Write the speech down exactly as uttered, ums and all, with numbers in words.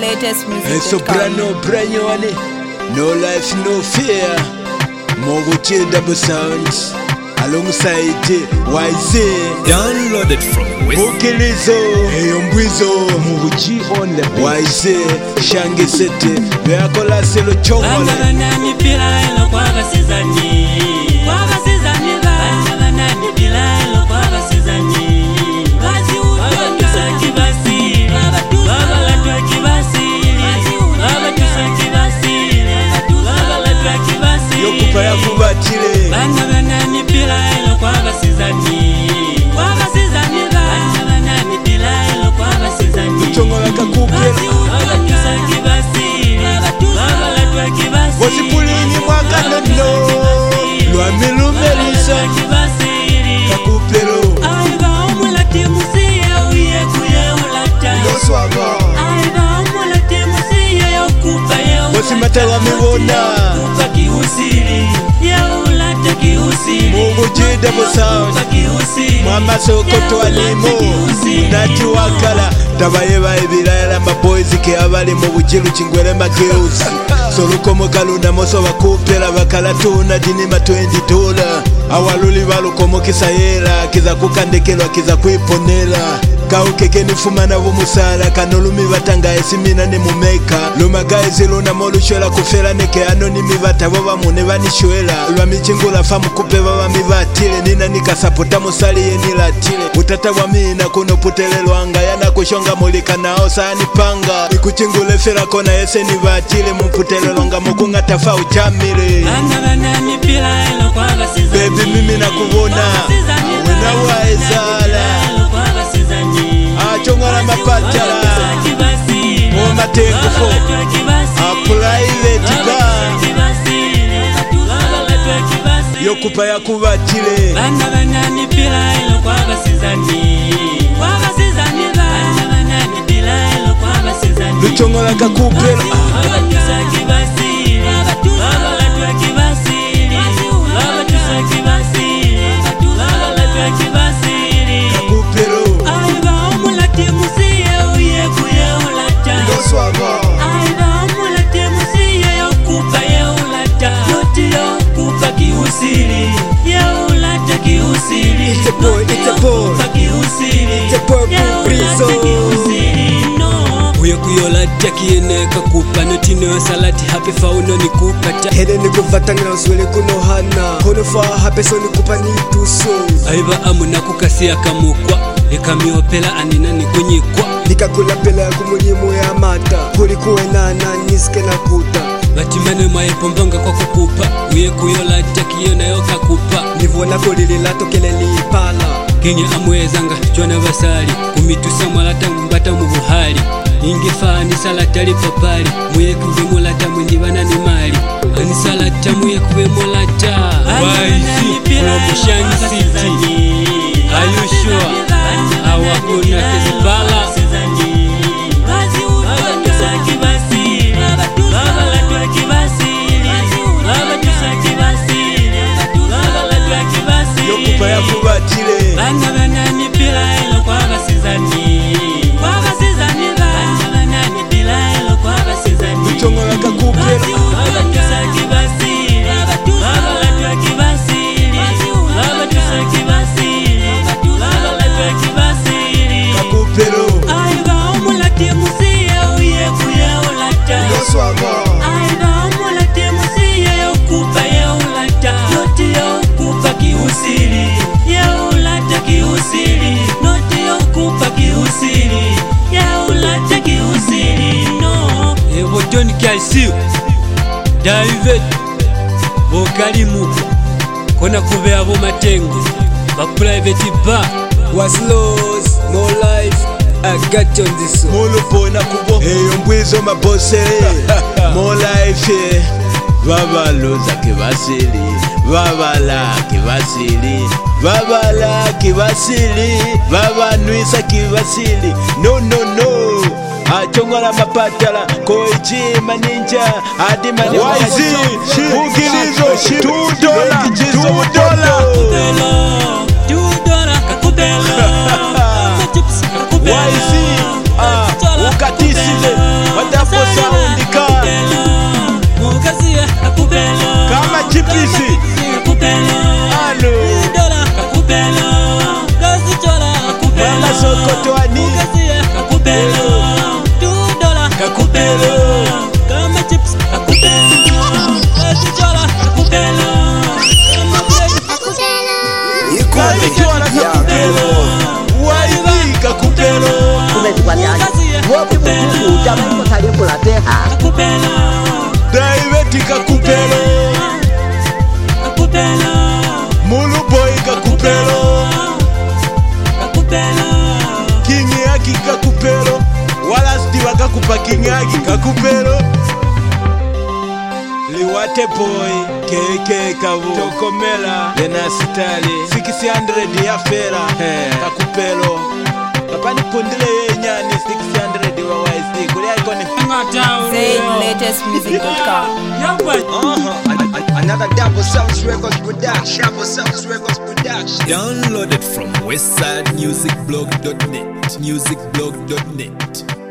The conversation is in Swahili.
latest music. A soprano brand new, no life, no fear. Moguchi double sounds alongside Y Z. Downloaded from Bukilizo, Eyombwizo, Moguchi on the beat. Y Z, Shangi City, Beakola Selo Chongole. Angabanani pila elo kwa gasizani. Kwa gasizani ba. Angabanani pila elo kwa gasizani. Gazi uto tusa kibasi. Baba latwa kibasi. Baba tusa kibasi. Baba latwa kibasi. Yokupa ya kubatile. Angabanani pila elo kwa gasizani. Kwa gasizani ba. Angabanani pila elo kwa gasizani. Kuchongola kakupela. Baba tusa kibasi. Baba latwa kibasi. Wasipulini mwaka nono. Lwami lumelisa. Kakupelo. Aiba omulati musiya uye kuye ulata. Loswaga. Aiba omulati musiya yokupa ye ulata. Wasimatala miwona. Kupa kiusiri. Ye ulata kiusiri. Moguchi double sound. Kupa kiusiri. Mwamba sokoto alimo. Nati wakala. Tabaye baibirala maboys ke abali mu bujiru chingwele makeusi. Soluko mokalunda moso bakupela bakalatuna dini ma twenty dollars. Awaluli balukomo kisayela kiza kukandekelwa kiza kwiponela. Kaukeke nifumana bumusala kanolumi batanga esimina ne mumeka. Luma guys luna molushwela kufela neke anonimi batabo bamune banishwela. Lwa michingula famu kupe baba mibatile nina nikasapota musali yenilatile. Utata wa mina kuno putelelwanga yana kushonga mulika nao sani panga. Ikuchingule fela kona yese ni batile mumputelelwanga mukunga tafa uchamile. Angabanani pila elo kwa gasizani. Baby mimi nakubona wena waezala. Achongala mapatala Mo matengufo A private bar Yokupa ya kubatile Angabanani pila elo kwa gasizani. Kwa gasizani ba. Angabanani pila elo kwa gasizani. Luchongola kakupela Baba tusa kibasi. Baba latwa kibasi. Baba tusa kibasi. Baba latwa kibasi. Kakupelo Aiba omulati musiya uye kuye ulata. Loswaga Aiba omulati musiya yokupa ye ulata. Yoti yokupa kiusiri. Ye ulata kiusiri. It's a boy, it's a boy. Yokupa kiusiri. It's a boy, Ye Prizo. ulata kiusiri. No. uye kuyolata kiyene kakupa notino salati hape fauno ni kupata. Hele ni kuvatanga uswele kuno hana kono fa hape so ni kupa ni tuso. Aiba amuna kukasiya kamukwa ekamiopela anina ni kunyikwa. Nikakula pela kumulimu ya mata kuli kuenana niske na kuta. Batimane mwaepombanga kwa kukupa uye kuyolata kiyene yo kakupa. Nivona kolili lato keleli pala Kenya amwezanga chwana basali kumitusa mwalata mbata mu buhali. Ingefani salata li papali muye kuve molata mwindi bana ni mali. Ani salata muye kuve molata. Y Z from Shangi City. Are you sure? Awakuna kezibala. Yokupa ya kubatile Angabanani pila elo kwa gasizani. Kwa gasizani ba. Angabanani pila elo kwa gasizani. Luchongola kakupela Baba tusa kibasi. Baba latwa kibasi. Baba tusa kibasi. Baba latwa kibasi. Kakupelo Aiba omulati musiya uye kuye ulata. Loswaga Aiba omulati musiya yokupa ye ulata. Yoti yokupa kiusiri. Ye ulata kiusiri. Noti yokupa kiusiri. Ye ulata kiusiri. No. Evo John Kalsiu David Bokalimu kona kuve abo matengo ba private bar. was lost no life I got you on this song. Mulupo na kubo Eyombwizo mabose More life Babaloza kibasili Babala kibasili Babala kibasili Babanwisa kibasili No no no Achongola mapatala Koichima ninja Adimani Y Z Bukilizo two dollars two dollars Two dollars kakupelo. Y Z Ah ukatisi Ufu jamango talipo la teha Kakupelo Daiveti kakupelo Kakupelo Mulu boy kakupelo Kakupelo Kingi haki kakupelo Wala stiwa kakupa kingi haki kakupelo Liwate boy Keke kavu Tokomela Lena sitali six hundred ya fera Kakupelo Kapani pundile ye nyani six hundred wa Y C Kulia ikoni Zaid latest music dot com. Another Double Sounds Records production. Double Sounds Records production. Downloaded from westside music blog dot net. music blog dot net